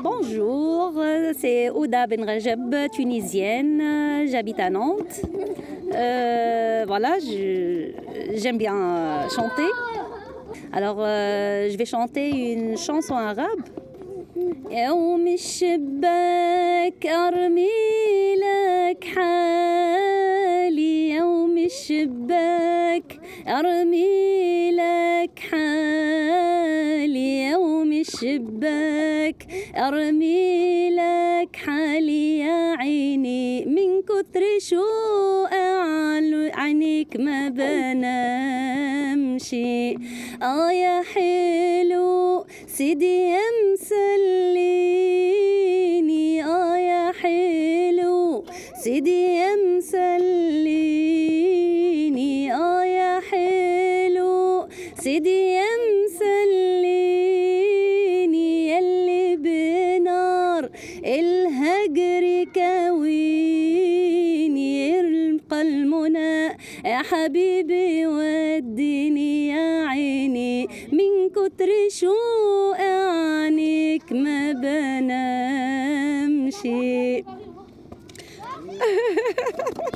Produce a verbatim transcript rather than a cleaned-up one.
bonjour, c'est Ouda Ben Rajab, tunisienne, j'habite à Nantes. Euh, voilà, je- j'aime bien euh, chanter. Alors, euh, je vais chanter une chanson arabe. يوم الشباك أرمي لك حالي، يوم الشباك أرمي لك حالي، يوم الشباك أرمي لك حالي يا عيني، من كتر شوق عينيك ما بنامشي. آه يا حلو سيدي يا مسليني، آه يا حلو سيدي يا مسليني، آه يا حلو سيدي يا مسليني، يلي بنار الهجر كويني، يرقى المنى يا حبيبي وديني يا عيني، من كتر شوق عنيك ما بنامشي.